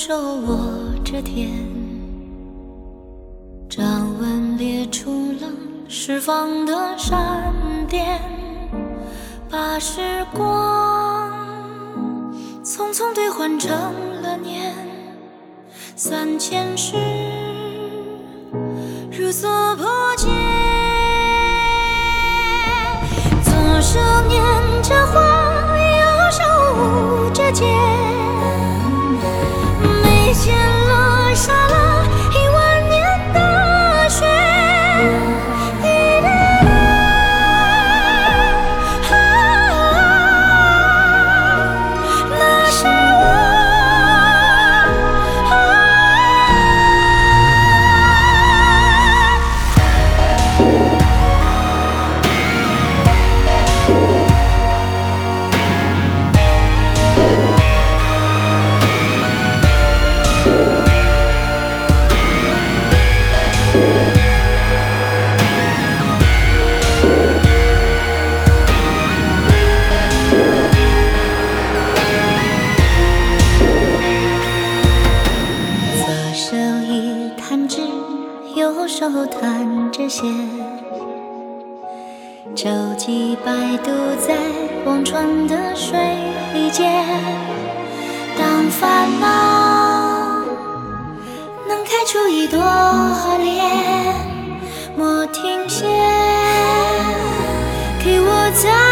手握着天，掌纹裂出了释放的闪电，把时光匆匆兑换成了年，3000世如所不见。左手捻着花，右手捂着剑，眉间落下了10000年的雪。那是右手弹着弦，舟楫摆渡在忘川的水间。当烦恼能开出一朵莲，莫停歇，给我再